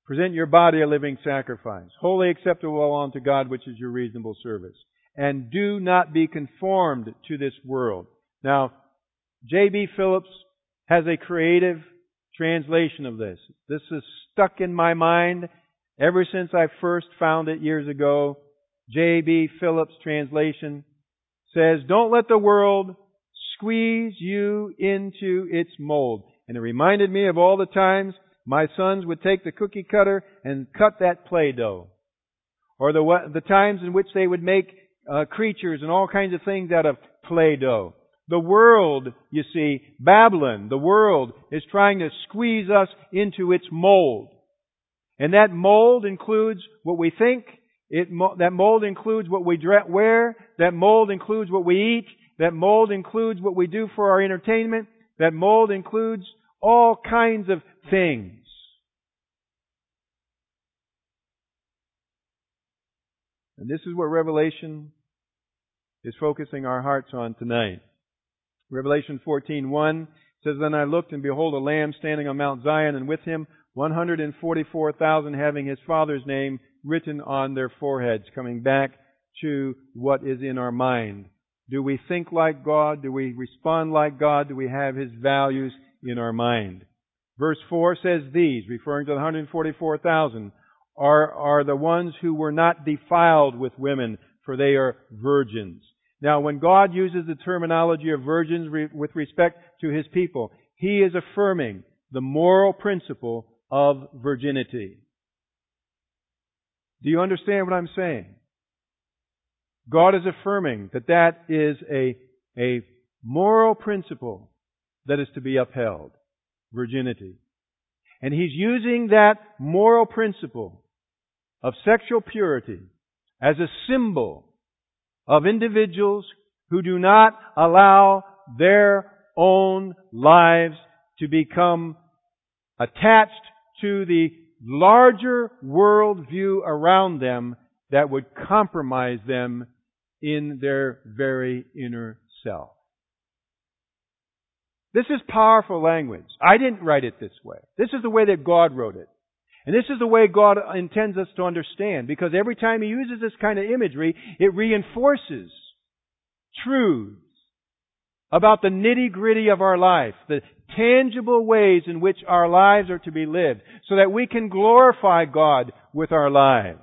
Present your body a living sacrifice, wholly acceptable unto God, which is your reasonable service. And do not be conformed to this world. Now, J.B. Phillips has a creative translation of this. This is stuck in my mind ever since I first found it years ago. J.B. Phillips' translation says, don't let the world squeeze you into its mold. And it reminded me of all the times my sons would take the cookie cutter and cut that Play-Doh. Or the times in which they would make creatures and all kinds of things out of Play-Doh. The world, you see, Babylon, the world is trying to squeeze us into its mold. And that mold includes what we think. That mold includes what we wear. That mold includes what we eat. That mold includes what we do for our entertainment. That mold includes all kinds of things. And this is what Revelation is focusing our hearts on tonight. Revelation 14:1 says, Then I looked, and behold, a Lamb standing on Mount Zion, and with him 144,000 having his Father's name written on their foreheads. Coming back to what is in our mind. Do we think like God? Do we respond like God? Do we have His values in our mind? Verse 4 says these, referring to the 144,000, are the ones who were not defiled with women, for they are virgins. Now, when God uses the terminology of virgins with respect to His people, He is affirming the moral principle of virginity. Do you understand what I'm saying? God is affirming that is a moral principle that is to be upheld. Virginity. And He's using that moral principle of sexual purity as a symbol of individuals who do not allow their own lives to become attached to the larger worldview around them that would compromise them in their very inner self. This is powerful language. I didn't write it this way. This is the way that God wrote it. And this is the way God intends us to understand, because every time He uses this kind of imagery, it reinforces truths about the nitty-gritty of our life, the tangible ways in which our lives are to be lived, so that we can glorify God with our lives.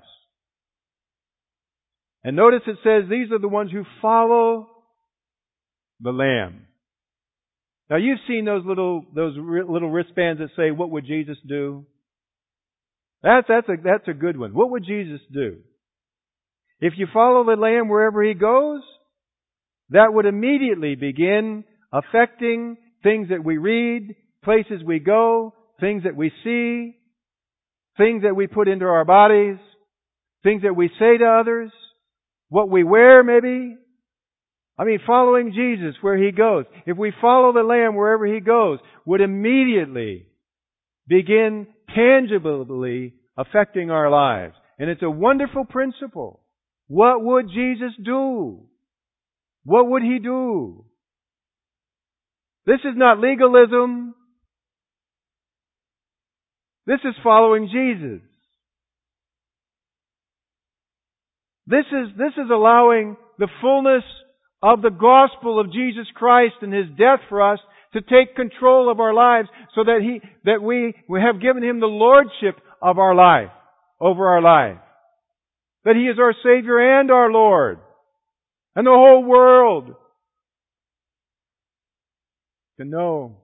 And notice it says these are the ones who follow the Lamb. Now you've seen those little wristbands that say, "What would Jesus do?" That's a good one. What would Jesus do? If you follow the Lamb wherever He goes, that would immediately begin affecting things that we read, places we go, things that we see, things that we put into our bodies, things that we say to others, what we wear maybe. I mean, following Jesus where He goes, if we follow the Lamb wherever He goes, would immediately begin tangibly affecting our lives. And it's a wonderful principle. What would Jesus do? What would He do? This is not legalism. This is following Jesus. This is allowing the fullness of the gospel of Jesus Christ and His death for us to take control of our lives, so that we have given Him the lordship of our life, over our life. That He is our Savior and our Lord. And the whole world can know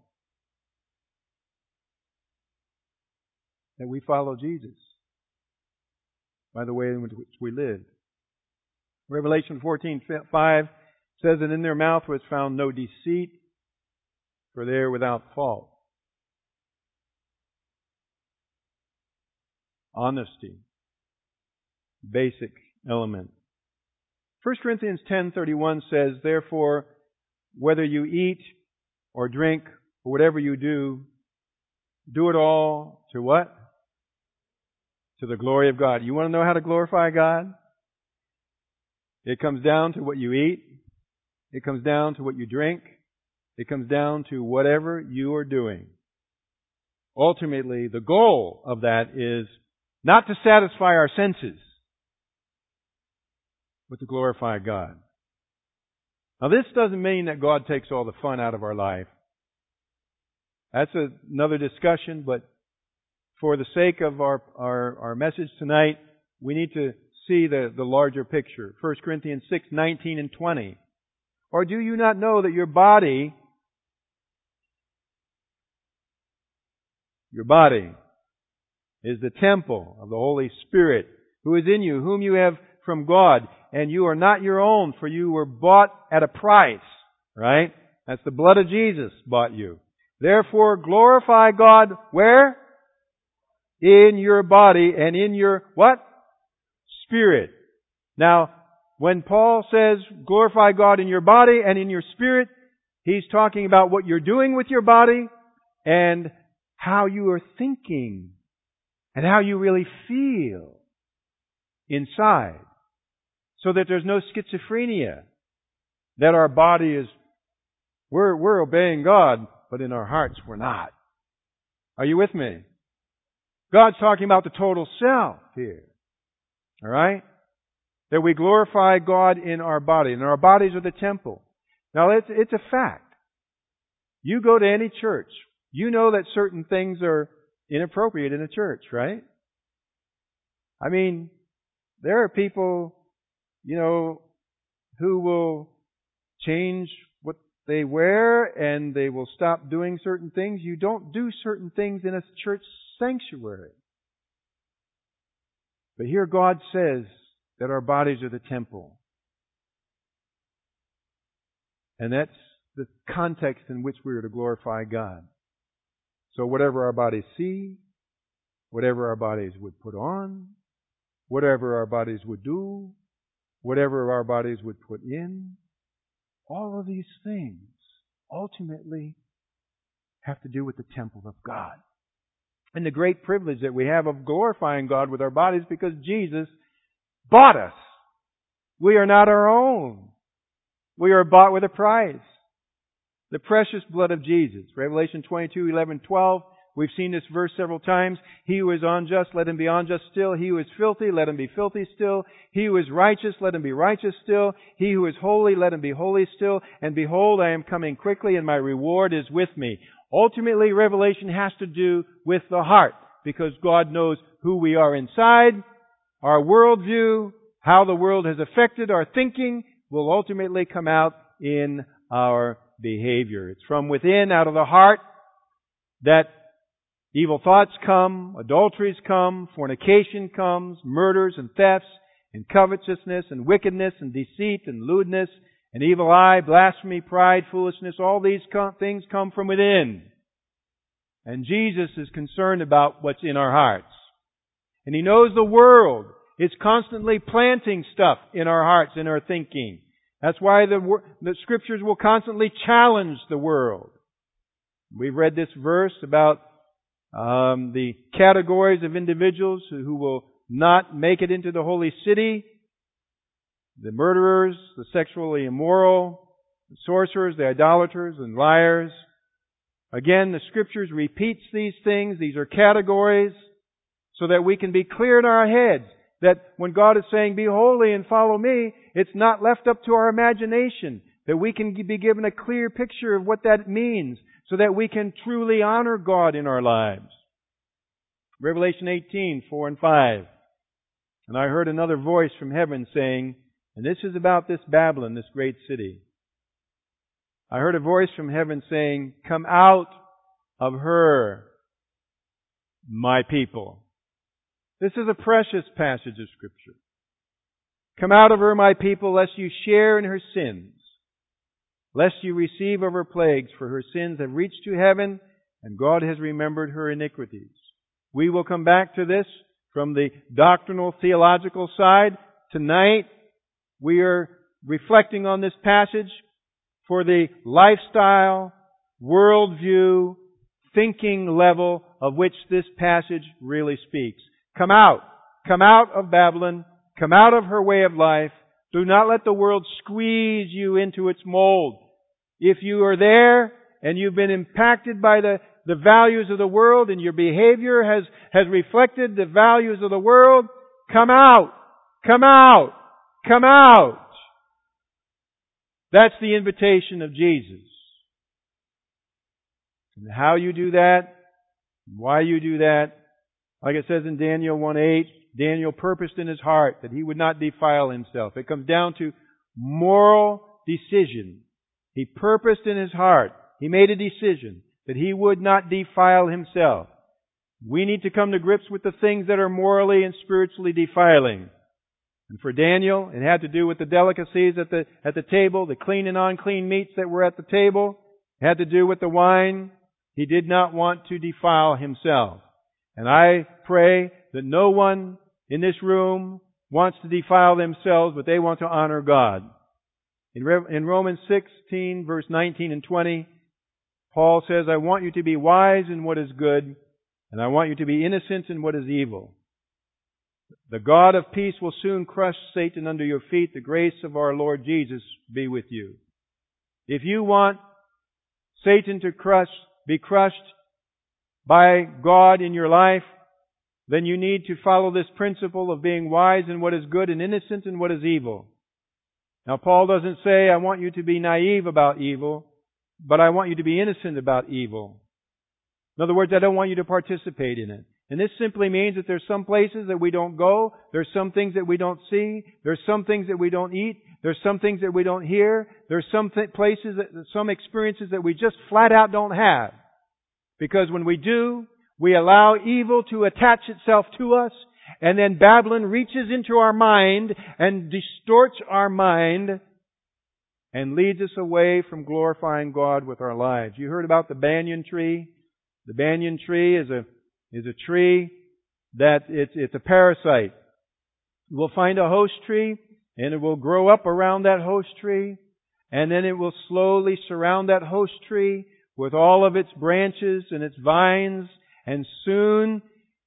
that we follow Jesus by the way in which we live. Revelation 14:5 says, "And in their mouth was found no deceit, for they are without fault." Honesty. Basic element. 1 Corinthians 10:31 says, "Therefore, whether you eat or drink or whatever you do, do it all to what? To the glory of God." You want to know how to glorify God? It comes down to what you eat. It comes down to what you drink. It comes down to whatever you are doing. Ultimately, the goal of that is Not to satisfy our senses, but to glorify God. Now this doesn't mean that God takes all the fun out of our life. That's another discussion, but for the sake of our message tonight, we need to see the larger picture. 1 Corinthians 6:19 and 20. Or do you not know that your body is the temple of the Holy Spirit, who is in you, whom you have from God, and you are not your own, for you were bought at a price, right? That's the blood of Jesus bought you. Therefore glorify God, where? In your body and in your, what? Spirit. Now, when Paul says glorify God in your body and in your spirit, he's talking about what you're doing with your body and how you are thinking and how you really feel inside. So that there's no schizophrenia. That our body is, we're obeying God, but in our hearts we're not. Are you with me? God's talking about the total self here. Alright? That we glorify God in our body. And our bodies are the temple. Now it's a fact. You go to any church, you know that certain things are inappropriate in a church, right? I mean, there are people, who will change what they wear and they will stop doing certain things. You don't do certain things in a church sanctuary. But here God says that our bodies are the temple. And that's the context in which we are to glorify God. So whatever our bodies see, whatever our bodies would put on, whatever our bodies would do, whatever our bodies would put in, all of these things ultimately have to do with the temple of God. And the great privilege that we have of glorifying God with our bodies because Jesus bought us. We are not our own. We are bought with a price. The precious blood of Jesus. Revelation 22:11-12. We've seen this verse several times. He who is unjust, let him be unjust still. He who is filthy, let him be filthy still. He who is righteous, let him be righteous still. He who is holy, let him be holy still. And behold, I am coming quickly, and my reward is with me. Ultimately, Revelation has to do with the heart, because God knows who we are inside, our worldview, how the world has affected our thinking, will ultimately come out in our behavior. It's from within, out of the heart, that evil thoughts come, adulteries come, fornication comes, murders and thefts, and covetousness and wickedness and deceit and lewdness and evil eye, blasphemy, pride, foolishness. All these things come from within. And Jesus is concerned about what's in our hearts. And He knows the world is constantly planting stuff in our hearts, in our thinking. That's why the Scriptures will constantly challenge the world. We've read this verse about the categories of individuals who will not make it into the holy city. The murderers, the sexually immoral, the sorcerers, the idolaters, and liars. Again, the Scriptures repeats these things. These are categories so that we can be clear in our heads that when God is saying, be holy and follow me, it's not left up to our imagination. That we can be given a clear picture of what that means so that we can truly honor God in our lives. Revelation 18:4-5. And I heard another voice from heaven saying, and this is about this Babylon, this great city. I heard a voice from heaven saying, come out of her, my people. This is a precious passage of Scripture. Come out of her, my people, lest you share in her sins, lest you receive of her plagues, for her sins have reached to heaven, and God has remembered her iniquities. We will come back to this from the doctrinal, theological side. Tonight, we are reflecting on this passage for the lifestyle, worldview, thinking level of which this passage really speaks. Come out. Come out of Babylon. Come out of her way of life. Do not let the world squeeze you into its mold. If you are there and you've been impacted by the the values of the world and your behavior has reflected the values of the world, come out. Come out. Come out. That's the invitation of Jesus. And how you do that, why you do that, like it says in Daniel 1:8, Daniel purposed in his heart that he would not defile himself. It comes down to moral decision. He purposed in his heart, he made a decision that he would not defile himself. We need to come to grips with the things that are morally and spiritually defiling. And for Daniel, it had to do with the delicacies at the table, the clean and unclean meats that were at the table. It had to do with the wine. He did not want to defile himself. And I pray that no one in this room wants to defile themselves, but they want to honor God. In Romans 16, verse 19 and 20, Paul says, I want you to be wise in what is good, and I want you to be innocent in what is evil. The God of peace will soon crush Satan under your feet. The grace of our Lord Jesus be with you. If you want Satan to be crushed by God in your life, then you need to follow this principle of being wise in what is good and innocent in what is evil. Now, Paul doesn't say, I want you to be naive about evil, but I want you to be innocent about evil. In other words, I don't want you to participate in it. And this simply means that there's some places that we don't go, there's some things that we don't see, there's some things that we don't eat, there's some things that we don't hear, there's some places, some experiences that we just flat out don't have. Because when we do, we allow evil to attach itself to us, and then Babylon reaches into our mind and distorts our mind and leads us away from glorifying God with our lives. You heard about the banyan tree. The banyan tree is a tree that it's a parasite. We'll find a host tree, and it will grow up around that host tree, and then it will slowly surround that host tree with all of its branches and its vines, and soon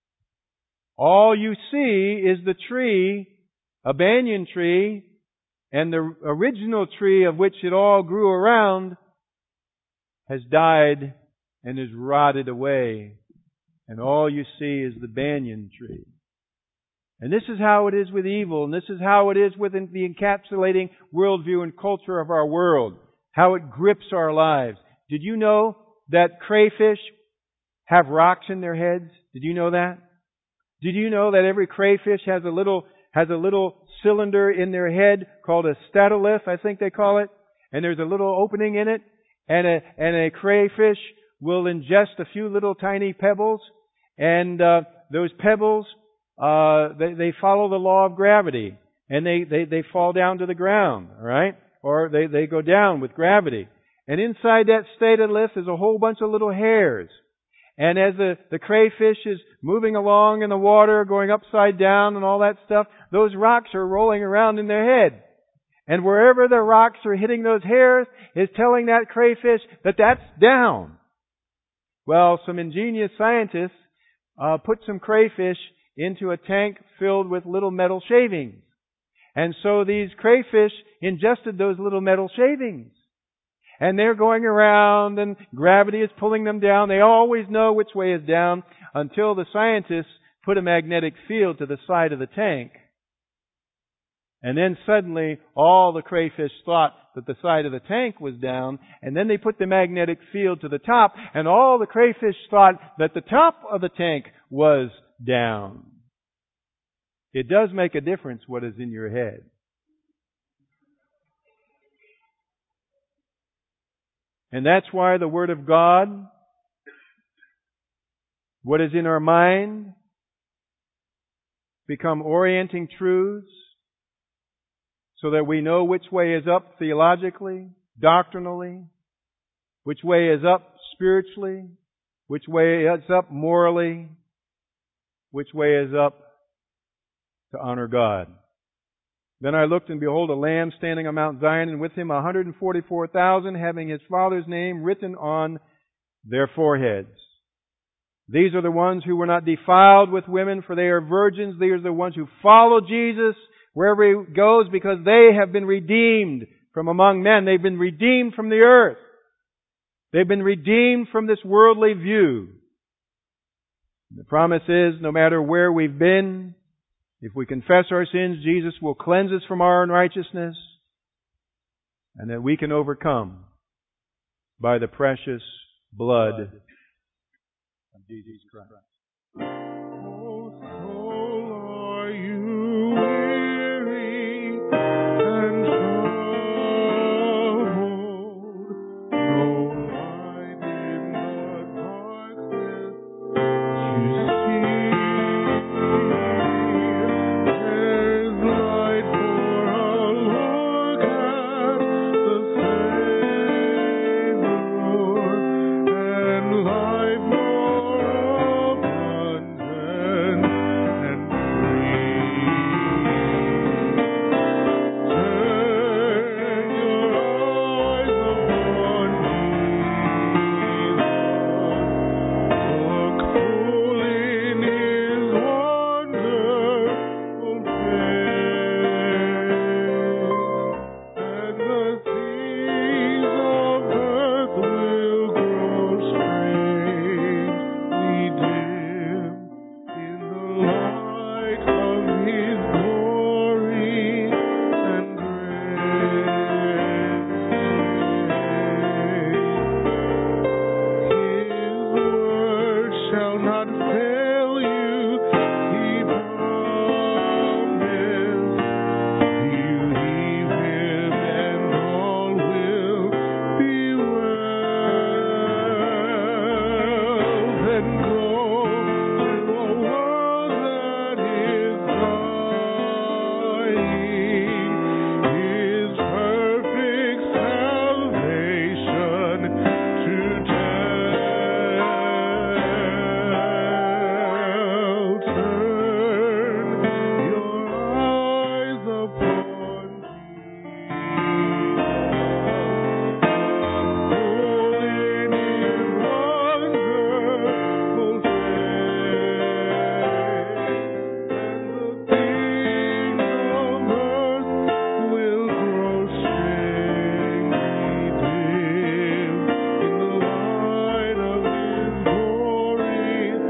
all you see is the tree, a banyan tree, and the original tree of which it all grew around has died and is rotted away. And all you see is the banyan tree. And this is how it is with evil, and this is how it is within the encapsulating worldview and culture of our world. How it grips our lives. Did you know that crayfish have rocks in their heads? Did you know that? Did you know that every crayfish has a little cylinder in their head called a statolith, I think they call it, and there's a little opening in it, and a crayfish will ingest a few little tiny pebbles, and those pebbles they follow the law of gravity, and they fall down to the ground, all right? Or they go down with gravity. And inside that statolith is a whole bunch of little hairs. And as the crayfish is moving along in the water, going upside down and all that stuff, those rocks are rolling around in their head. And wherever the rocks are hitting those hairs is telling that crayfish that that's down. Well, some ingenious scientists put some crayfish into a tank filled with little metal shavings. And so these crayfish ingested those little metal shavings. And they're going around and gravity is pulling them down. They always know which way is down until the scientists put a magnetic field to the side of the tank. And then suddenly all the crayfish thought that the side of the tank was down, and then they put the magnetic field to the top, and all the crayfish thought that the top of the tank was down. It does make a difference what is in your head. And that's why the Word of God, what is in our mind, become orienting truths so that we know which way is up theologically, doctrinally, which way is up spiritually, which way is up morally, which way is up to honor God. Then I looked, and behold, a Lamb standing on Mount Zion, and with him 144,000, having his Father's name written on their foreheads. These are the ones who were not defiled with women, for they are virgins. These are the ones who follow Jesus wherever he goes, because they have been redeemed from among men. They've been redeemed from the earth. They've been redeemed from this worldly view. The promise is, no matter where we've been, if we confess our sins, Jesus will cleanse us from our unrighteousness, and that we can overcome by the precious blood of Jesus Christ. Oh, soul, are you weary and troubled? No light in the darkness you see. There's light for a look at the Savior, and life more abundant and free. Turn your eyes upon Jesus. Look full in His wonderful face, and the things of earth will grow strangely dim in the light of His glory and grace. His word shall not fail you, He promised. You heed Him and all will be well. Then go to a world that is dying, His perfect salvation to tell. Turn your eyes upon Jesus. Full in His wonderful face, and the things of earth will grow strangely dim in the light of His glory and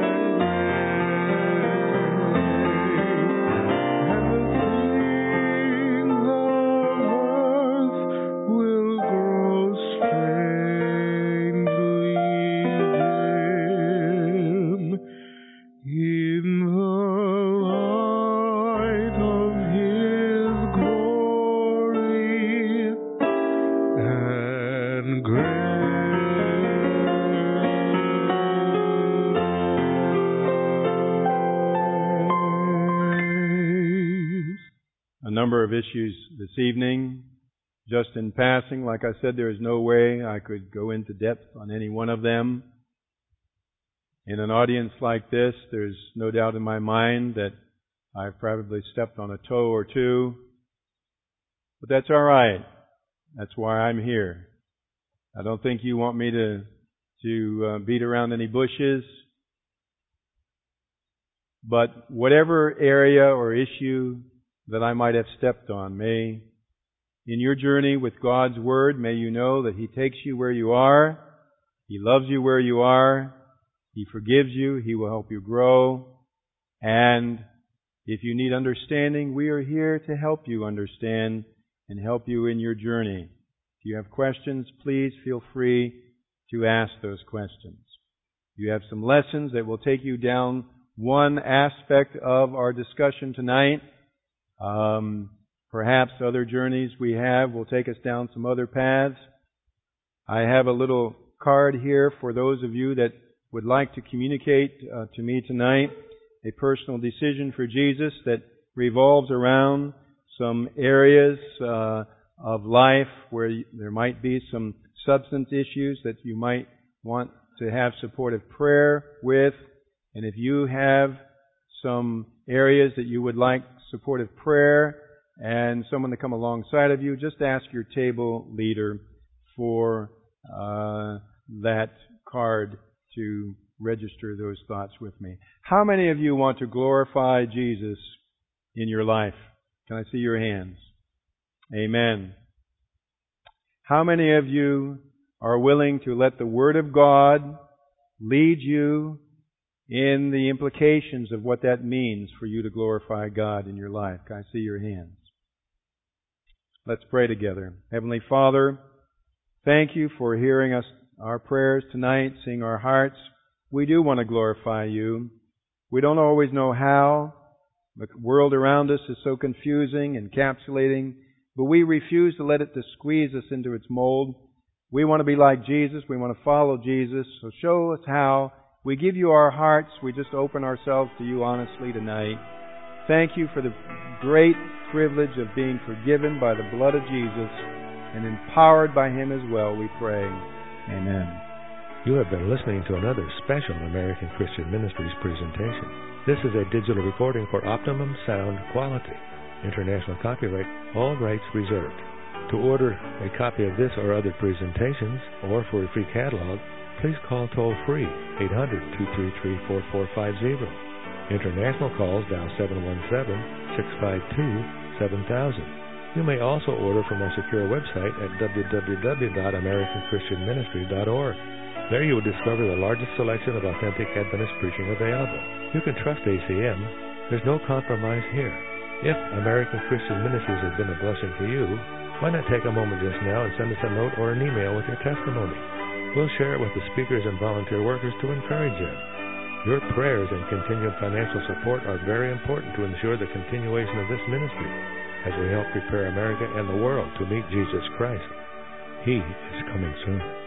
grace. A number of issues this evening. Just in passing, like I said, there is no way I could go into depth on any one of them. In an audience like this, there's no doubt in my mind that I've probably stepped on a toe or two. But that's all right. That's why I'm here. I don't think you want me to beat around any bushes. But whatever area or issue that I might have stepped on, in your journey with God's Word, may you know that He takes you where you are. He loves you where you are. He forgives you. He will help you grow. And if you need understanding, we are here to help you understand and help you in your journey. If you have questions, please feel free to ask those questions. You have some lessons that will take you down one aspect of our discussion tonight. Perhaps other journeys we have will take us down some other paths. I have a little card here for those of you that would like to communicate to me tonight a personal decision for Jesus that revolves around some areas of life where there might be some substance issues that you might want to have supportive prayer with. And if you have some areas that you would like supportive prayer and someone to come alongside of you, just ask your table leader for that card to register those thoughts with me. How many of you want to glorify Jesus in your life? Can I see your hands? Amen. How many of you are willing to let the Word of God lead you in the implications of what that means for you to glorify God in your life. Can I see your hands? Let's pray together. Heavenly Father, thank you for hearing us, our prayers tonight, seeing our hearts. We do want to glorify you. We don't always know how. The world around us is so confusing, encapsulating, but we refuse to let it to squeeze us into its mold. We want to be like Jesus. We want to follow Jesus. So show us how. We give you our hearts. We just open ourselves to you honestly tonight. Thank you for the great privilege of being forgiven by the blood of Jesus and empowered by Him as well, we pray. Amen. You have been listening to another special American Christian Ministries presentation. This is a digital recording for optimum sound quality. International copyright, all rights reserved. To order a copy of this or other presentations, or for a free catalog, please call toll-free 800-233-4450. International calls dial 717-652-7000. You may also order from our secure website at www.americanchristianministry.org. There you will discover the largest selection of authentic Adventist preaching available. You can trust ACM. There's no compromise here. If American Christian Ministries has been a blessing to you, why not take a moment just now and send us a note or an email with your testimony? We'll share it with the speakers and volunteer workers to encourage them. Your prayers and continued financial support are very important to ensure the continuation of this ministry as we help prepare America and the world to meet Jesus Christ. He is coming soon.